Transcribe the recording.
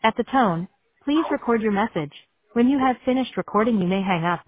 At the tone, please record your message. When you have finished recording, you may hang up.